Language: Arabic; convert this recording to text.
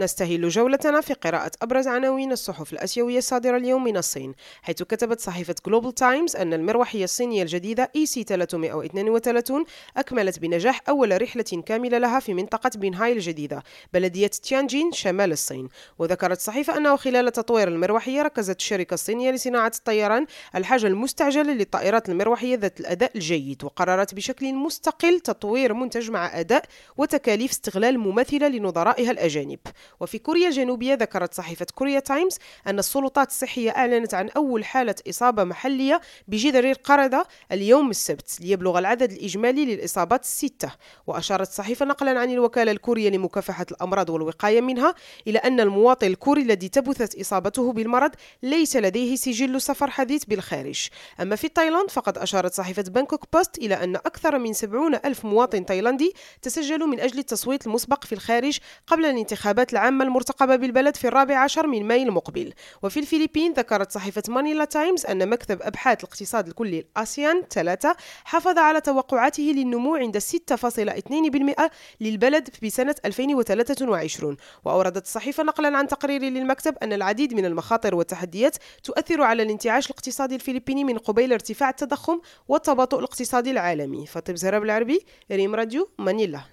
نستهل جولتنا في قراءة أبرز عناوين الصحف الآسيوية الصادرة اليوم من الصين، حيث كتبت صحيفة جلوبال تايمز أن المروحية الصينية الجديدة EC332 أكملت بنجاح أول رحلة كاملة لها في منطقة بنهاي الجديدة بلدية تيانجين شمال الصين. وذكرت الصحيفة أنه خلال تطوير المروحية ركزت الشركة الصينية لصناعة الطيران الحاجة المستعجلة للطائرات المروحية ذات الأداء الجيد، وقررت بشكل مستقل تطوير منتج مع أداء وتكاليف استغلال مماثلة لنظرائها الأجانب. وفي كوريا الجنوبية ذكرت صحيفة كوريا تايمز أن السلطات الصحية أعلنت عن أول حالة إصابة محلية بجدري القردة اليوم السبت، ليبلغ العدد الإجمالي للإصابات 6. وأشارت الصحيفة نقلا عن الوكالة الكورية لمكافحة الأمراض والوقاية منها إلى أن المواطن الكوري الذي تبثت إصابته بالمرض ليس لديه سجل سفر حديث بالخارج. أما في تايلاند فقد أشارت صحيفة بانكوك بوست إلى أن أكثر من 70,000 مواطن تايلاندي تسجلوا من أجل التصويت المسبق في الخارج قبل الانتخابات العامة المرتقبة بالبلد في 14 من مايو المقبل. وفي الفلبين ذكرت صحيفة مانيلا تايمز أن مكتب أبحاث الاقتصاد الكلي الآسيان 3 حافظ على توقعاته للنمو عند 6.2% للبلد بسنة 2023. وأوردت الصحيفة نقلا عن تقرير للمكتب أن العديد من المخاطر والتحديات تؤثر على الانتعاش الاقتصادي الفلبيني من قبيل ارتفاع التضخم والتباطؤ الاقتصادي العالمي. فاطمة زهرة بالعربي، ريم راديو، مانيلا.